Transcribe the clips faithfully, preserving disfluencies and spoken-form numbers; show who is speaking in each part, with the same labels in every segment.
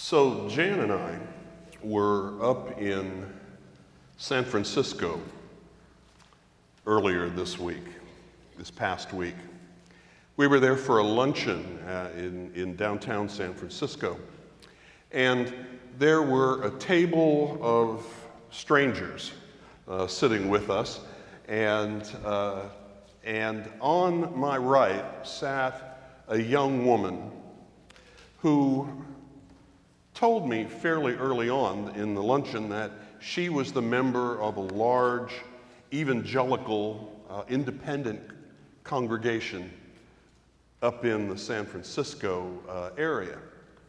Speaker 1: So Jan and I were up in San Francisco earlier this week, this past week. We were there for a luncheon uh, in, in downtown San Francisco. And there were a table of strangers uh, sitting with us. And, uh, and on my right sat a young woman who told me fairly early on in the luncheon that she was the member of a large evangelical uh, independent congregation up in the San Francisco uh, area.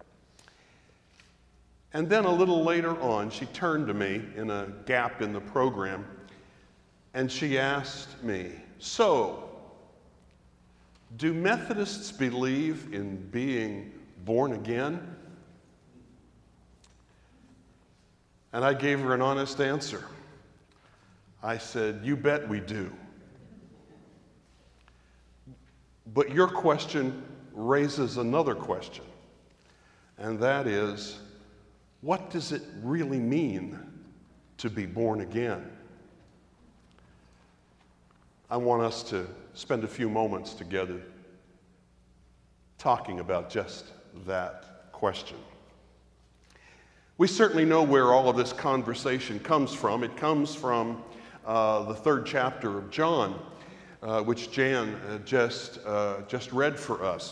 Speaker 1: And then a little later on, she turned to me in a gap in the program, and she asked me, "So, do Methodists believe in being born again?" And I gave her an honest answer. I said, "You bet we do. But your question raises another question, and that is, what does it really mean to be born again?" I want us to spend a few moments together talking about just that question. We certainly know where all of this conversation comes from. It comes from uh, the third chapter of John, uh, which Jan uh, just, uh, just read for us.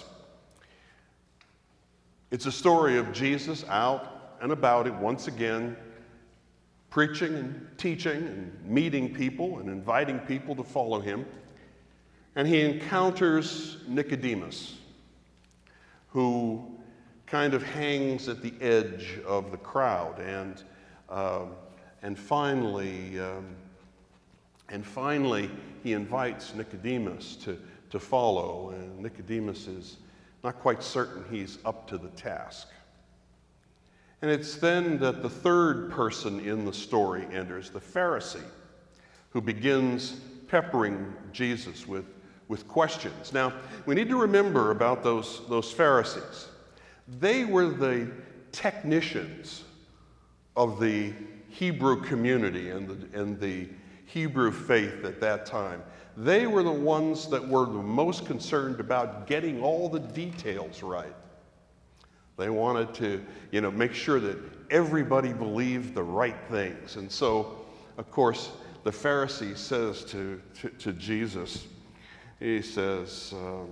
Speaker 1: It's a story of Jesus out and about it once again, preaching and teaching and meeting people and inviting people to follow him. And he encounters Nicodemus, who kind of hangs at the edge of the crowd, and um, and finally um, and finally he invites Nicodemus to to follow, and Nicodemus is not quite certain he's up to the task. And it's then that the third person in the story enters, the Pharisee, who begins peppering Jesus with with questions. Now, we need to remember about those those Pharisees. They were the technicians of the Hebrew community and the, and the Hebrew faith at that time. They were the ones that were the most concerned about getting all the details right. They wanted to, you know, make sure that everybody believed the right things. And so, of course, the Pharisee says to, to, to Jesus, he says, um,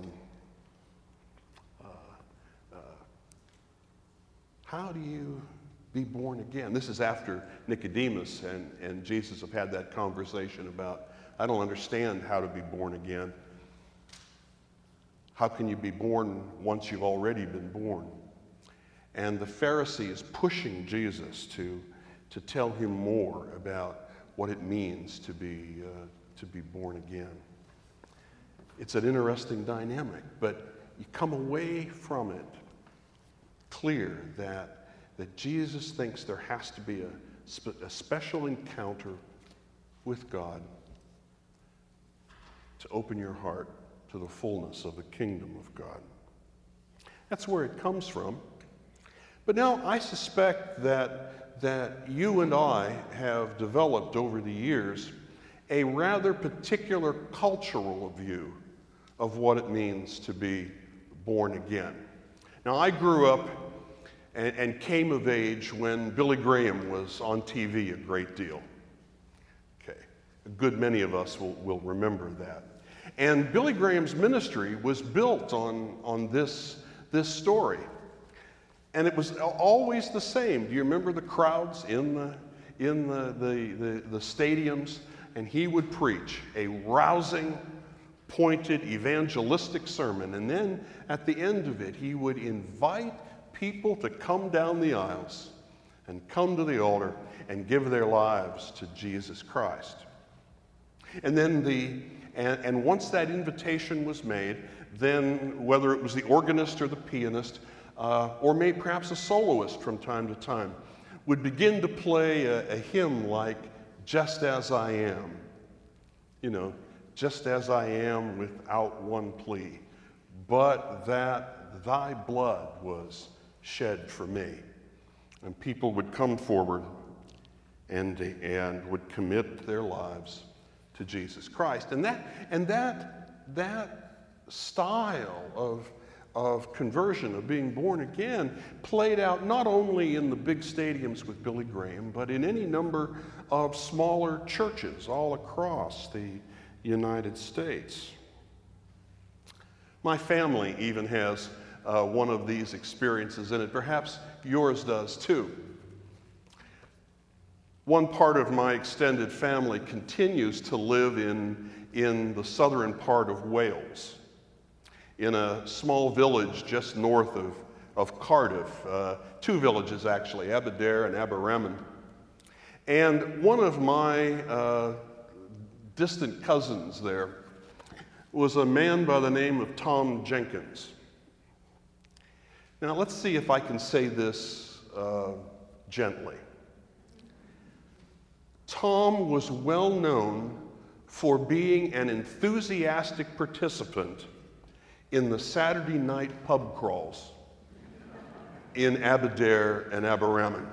Speaker 1: how do you be born again? This is after Nicodemus and, and Jesus have had that conversation about, I don't understand how to be born again. How can you be born once you've already been born? And the Pharisee is pushing Jesus to, to tell him more about what it means to be, uh, to be born again. It's an interesting dynamic, but you come away from it clear that, that Jesus thinks there has to be a, spe- a special encounter with God to open your heart to the fullness of the kingdom of God. That's where it comes from. But now I suspect that, that you and I have developed over the years a rather particular cultural view of what it means to be born again. Now, I grew up and, and came of age when Billy Graham was on T V a great deal. Okay, a good many of us will, will remember that. And Billy Graham's ministry was built on, on this, this story. And it was always the same. Do you remember the crowds in the, in the, the, the, the stadiums? And he would preach a rousing, pointed, evangelistic sermon. And then at the end of it, he would invite people to come down the aisles and come to the altar and give their lives to Jesus Christ. And then the, and, and once that invitation was made, then whether it was the organist or the pianist, uh, or maybe perhaps a soloist from time to time, would begin to play a, a hymn like "Just As I Am," you know, just as I am without one plea, but that thy blood was shed for me. And people would come forward and, and would commit their lives to Jesus Christ. And that, and that, that style of, of conversion, of being born again, played out not only in the big stadiums with Billy Graham, but in any number of smaller churches all across the United States. My family even has uh, one of these experiences in it. Perhaps yours does too. One part of my extended family continues to live in, in the southern part of Wales, in a small village just north of, of Cardiff, uh, two villages actually, Aberdare and Aberramon. And one of my uh, distant cousins there was a man by the name of Tom Jenkins. Now let's see if I can say this uh, gently. Tom was well known for being an enthusiastic participant in the Saturday night pub crawls in Aberdare and Aberramon.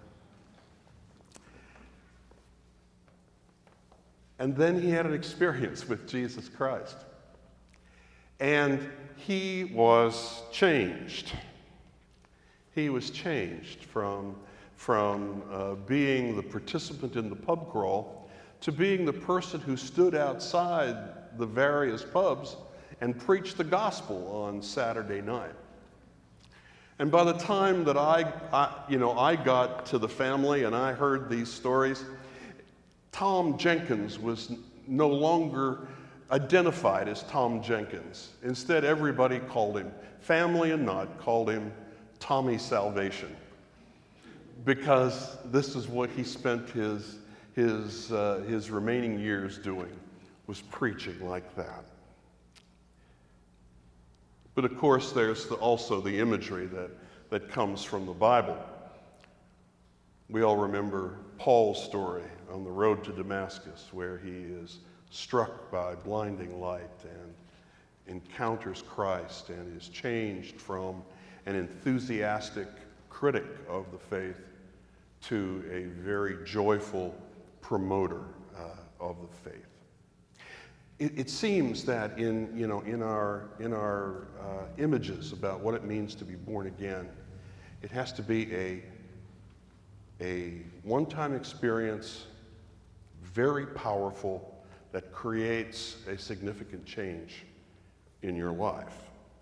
Speaker 1: And then he had an experience with Jesus Christ. And he was changed. He was changed from from uh, being the participant in the pub crawl to being the person who stood outside the various pubs and preached the gospel on Saturday night. And by the time that I, I, you know, I got to the family and I heard these stories, Tom Jenkins was no longer identified as Tom Jenkins. Instead, everybody called him, family and not, called him Tommy Salvation, because this is what he spent his, his, uh, his remaining years doing, was preaching like that. But of course, there's the, also the imagery that, that comes from the Bible. We all remember Paul's story on the road to Damascus, where he is struck by blinding light and encounters Christ and is changed from an enthusiastic critic of the faith to a very joyful promoter uh, of the faith. It, it seems that in, you know, in our, in our uh, images about what it means to be born again, it has to be a, a one-time experience, very powerful, that creates a significant change in your life.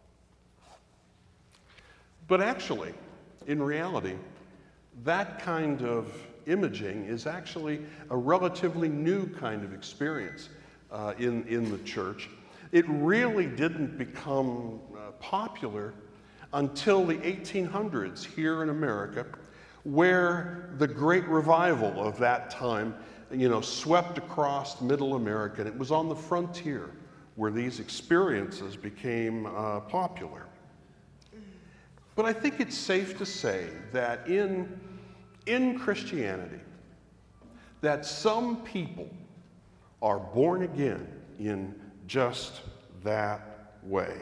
Speaker 1: But actually, in reality, that kind of imaging is actually a relatively new kind of experience uh, in, in the church. It really didn't become uh, popular until the eighteen hundreds here in America, where the great revival of that time, you know, swept across middle America. And it was on the frontier where these experiences became uh, popular. But I think it's safe to say that in, in Christianity, that some people are born again in just that way.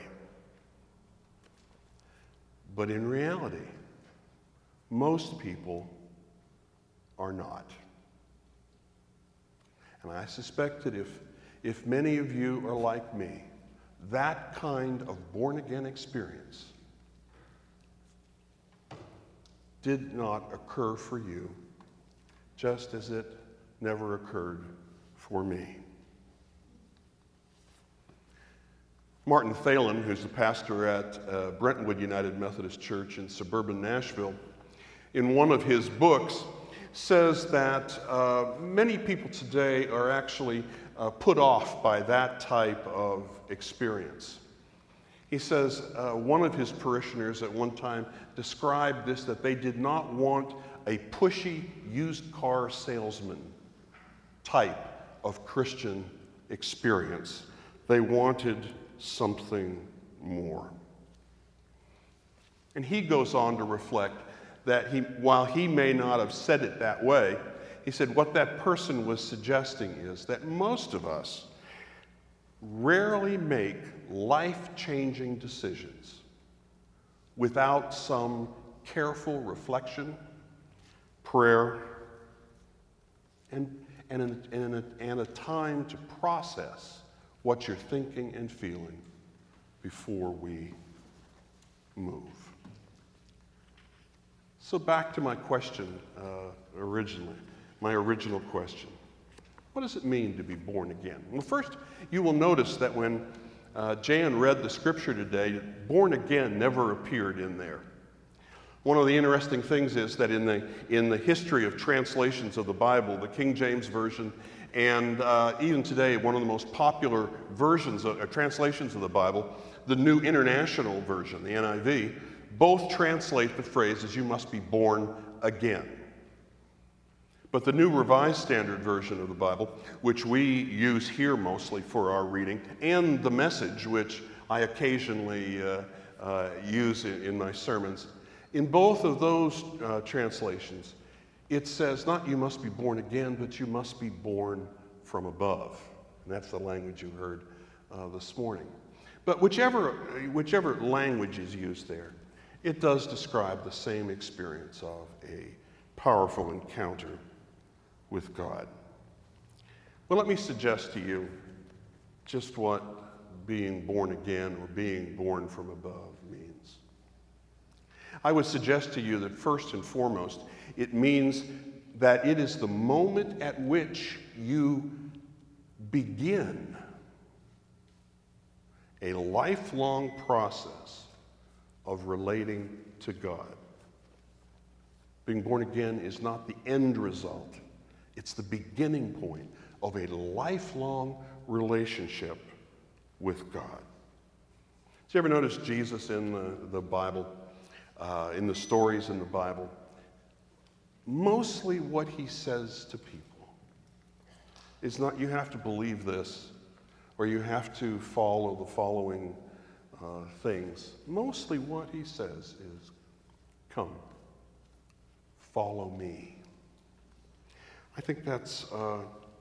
Speaker 1: But in reality, most people are not. And I suspect that if, if many of you are like me, that kind of born-again experience did not occur for you, just as it never occurred for me. Martin Thalen, who's the pastor at uh, Brentwood United Methodist Church in suburban Nashville, in one of his books says that uh, many people today are actually uh, put off by that type of experience. He says uh, one of his parishioners at one time described this, that they did not want a pushy used car salesman type of Christian experience. They wanted something more. And he goes on to reflect that he, while he may not have said it that way, he said what that person was suggesting is that most of us rarely make life-changing decisions without some careful reflection prayer, and, and, an, and, a, and a time to process what you're thinking and feeling before we move. So back to my question uh, originally, my original question. What does it mean to be born again? Well, first, you will notice that when uh, Jan read the scripture today, born again never appeared in there. One of the interesting things is that in the, in the history of translations of the Bible, the King James Version, and uh, even today, one of the most popular versions of, uh, translations of the Bible, the New International Version, the N I V, both translate the phrase as "you must be born again." But the New Revised Standard Version of the Bible, which we use here mostly for our reading, and the Message, which I occasionally uh, uh, use in, in my sermons, in both of those uh, translations, it says not "you must be born again," but "you must be born from above." And that's the language you heard uh, this morning. But whichever, whichever language is used there, it does describe the same experience of a powerful encounter with God. Well, let me suggest to you just what being born again or being born from above means. I would suggest to you that first and foremost, it means that it is the moment at which you begin a lifelong process of relating to God. Being born again is not the end result. It's the beginning point of a lifelong relationship with God. Did you ever notice Jesus in the, the Bible, uh, in the stories in the Bible? Mostly what he says to people is not, "you have to believe this," or "you have to follow the following uh, things." Mostly what he says is, "Come, follow me." I think that's, uh,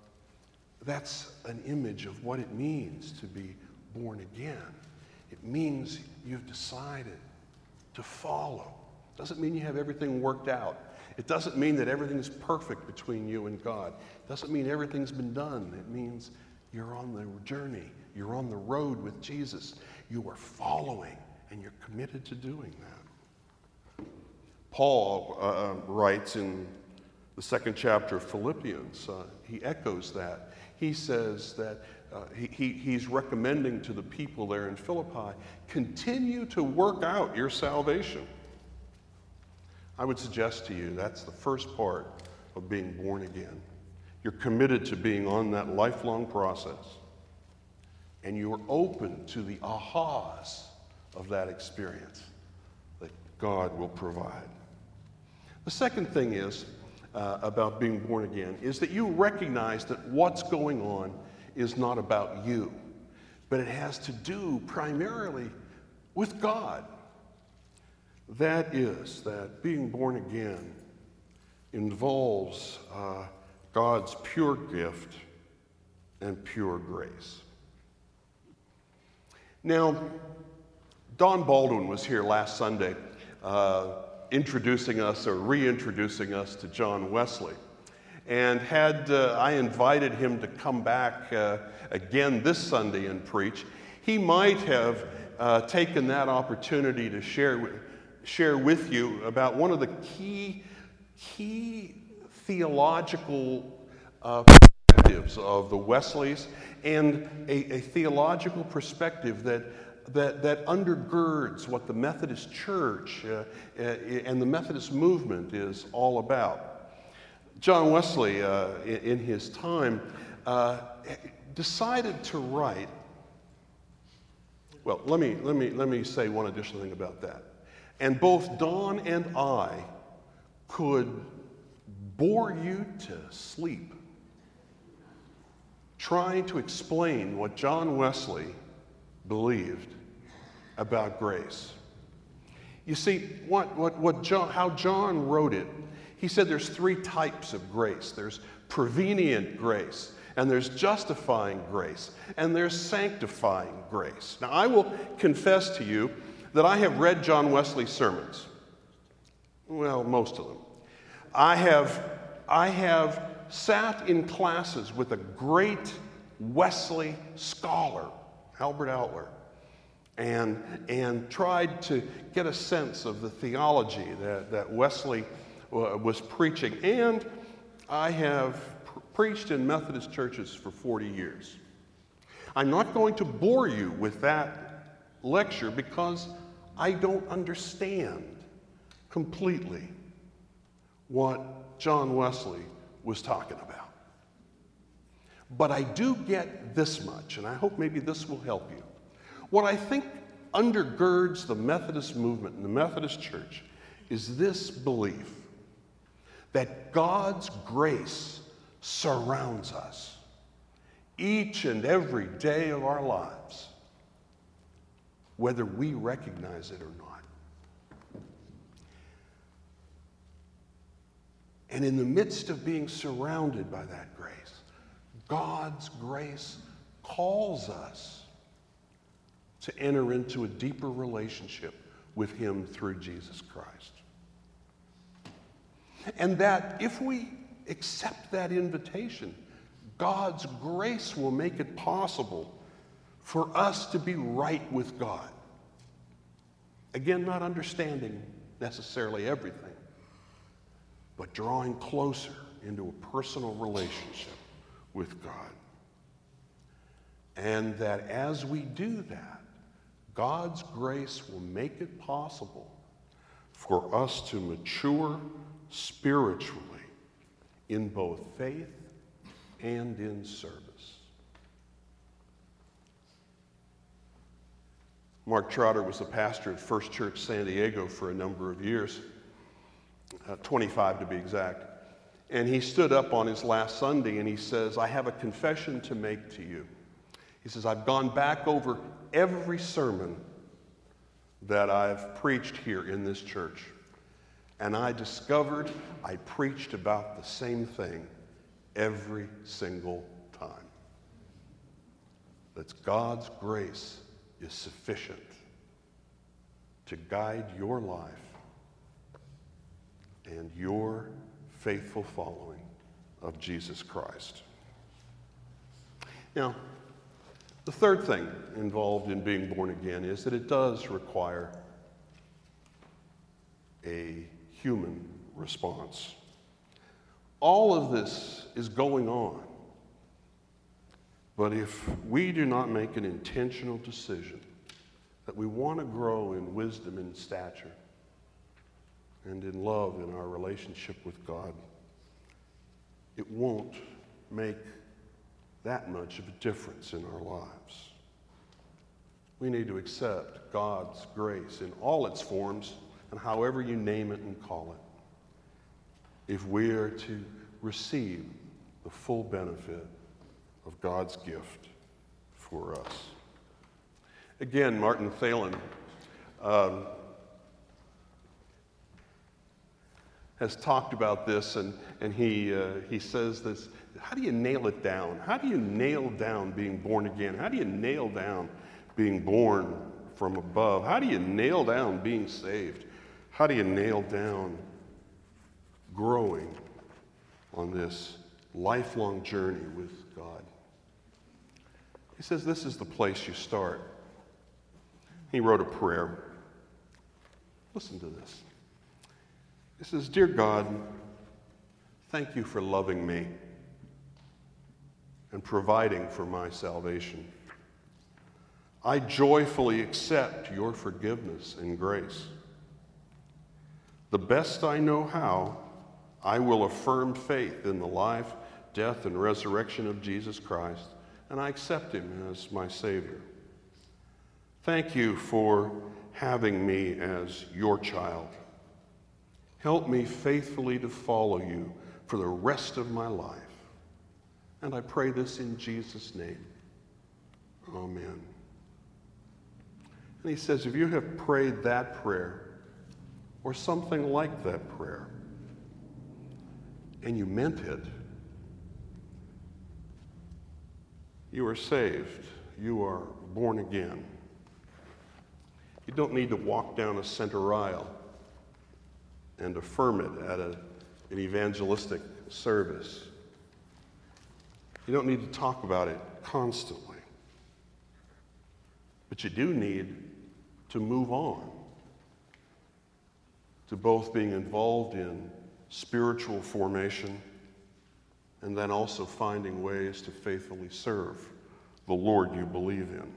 Speaker 1: that's an image of what it means to be born again. It means you've decided to follow. Doesn't mean you have everything worked out. It doesn't mean that everything's perfect between you and God. It doesn't mean everything's been done. It means you're on the journey. You're on the road with Jesus. You are following, and you're committed to doing that. Paul uh, writes in the second chapter of Philippians, uh, he echoes that. He says that uh, he, he, he's recommending to the people there in Philippi, continue to work out your salvation. I would suggest to you that's the first part of being born again. You're committed to being on that lifelong process, and you're open to the ahas of that experience that God will provide. The second thing is, uh, about being born again, is that you recognize that what's going on is not about you, but it has to do primarily with God. That is, that being born again involves uh, God's pure gift and pure grace. Now, Don Baldwin was here last Sunday uh, introducing us or reintroducing us to John Wesley. And had uh, I invited him to come back uh, again this Sunday and preach, he might have uh, taken that opportunity to share with, share with you about one of the key, key theological uh, perspectives of the Wesleys, and a, a theological perspective that That, that undergirds what the Methodist Church uh, uh, and the Methodist movement is all about. John Wesley, uh, in, in his time, uh, decided to write. Well, let me let me let me say one additional thing about that. And both Don and I could bore you to sleep trying to explain what John Wesley believed about grace. You see, what, what, what John, how John wrote it, he said there's three types of grace. There's prevenient grace, and there's justifying grace, and there's sanctifying grace. Now, I will confess to you that I have read John Wesley's sermons. Well, most of them. I have, I have sat in classes with a great Wesley scholar, Albert Outler, and, and tried to get a sense of the theology that, that Wesley uh, was preaching. And I have pr- preached in Methodist churches for forty years. I'm not going to bore you with that lecture because I don't understand completely what John Wesley was talking about. But I do get this much, and I hope maybe this will help you. What I think undergirds the Methodist movement and the Methodist Church is this belief that God's grace surrounds us each and every day of our lives, whether we recognize it or not. And in the midst of being surrounded by that grace, God's grace calls us to enter into a deeper relationship with Him through Jesus Christ. And that if we accept that invitation, God's grace will make it possible for us to be right with God. Again, not understanding necessarily everything, but drawing closer into a personal relationship with God. And that as we do that, God's grace will make it possible for us to mature spiritually in both faith and in service. Mark Trotter was a pastor at First Church San Diego for a number of years, uh, twenty-five to be exact. And he stood up on his last Sunday and he says, I have a confession to make to you. He says, I've gone back over every sermon that I've preached here in this church, and I discovered I preached about the same thing every single time. That God's grace is sufficient to guide your life and your faithful following of Jesus Christ. Now, the third thing involved in being born again is that it does require a human response. All of this is going on, but if we do not make an intentional decision that we want to grow in wisdom and stature and in love in our relationship with God, it won't make that much of a difference in our lives. We need to accept God's grace in all its forms and however you name it and call it, if we are to receive the full benefit of God's gift for us. Again, Martin Thelen um, has talked about this, and, and he, uh, he says this, how do you nail it down? How do you nail down being born again? How do you nail down being born from above? How do you nail down being saved? How do you nail down growing on this lifelong journey with God? He says this is the place you start. He wrote a prayer. Listen to this. He says, Dear God, thank you for loving me and providing for my salvation. I joyfully accept your forgiveness and grace. The best I know how, I will affirm faith in the life, death, and resurrection of Jesus Christ, and I accept him as my Savior. Thank you for having me as your child. Help me faithfully to follow you for the rest of my life. And I pray this in Jesus' name. Amen. And he says, if you have prayed that prayer, or something like that prayer, and you meant it, you are saved. You are born again. You don't need to walk down a center aisle and affirm it at a an evangelistic service. You don't need to talk about it constantly. But you do need to move on to both being involved in spiritual formation and then also finding ways to faithfully serve the Lord you believe in.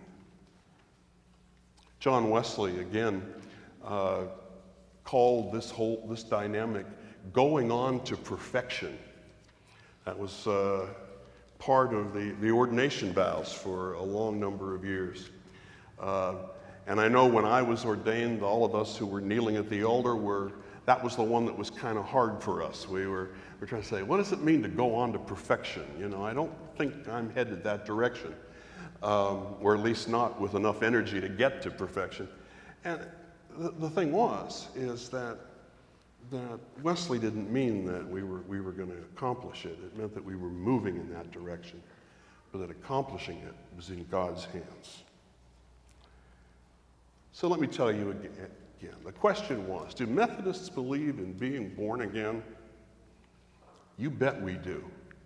Speaker 1: John Wesley, again, uh, called this whole this dynamic going on to perfection. That was uh, part of the, the ordination vows for a long number of years. Uh, and I know when I was ordained, all of us who were kneeling at the altar were, that was the one that was kind of hard for us. We were, we were trying to say, what does it mean to go on to perfection? You know, I don't think I'm headed that direction, um, or at least not with enough energy to get to perfection. And the, the thing was, is that that Wesley didn't mean that we were, we were going to accomplish it. It meant that we were moving in that direction, but that accomplishing it was in God's hands. So let me tell you again, again. The question was, do Methodists believe in being born again? You bet we do.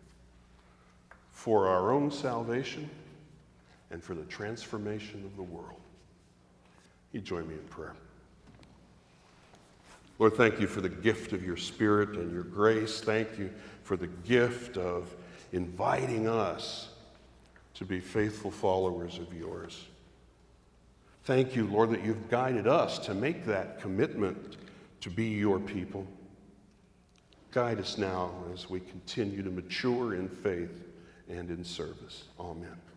Speaker 1: For our own salvation and for the transformation of the world. You join me in prayer. Lord, thank you for the gift of your Spirit and your grace. Thank you for the gift of inviting us to be faithful followers of yours. Thank you, Lord, that you've guided us to make that commitment to be your people. Guide us now as we continue to mature in faith and in service. Amen.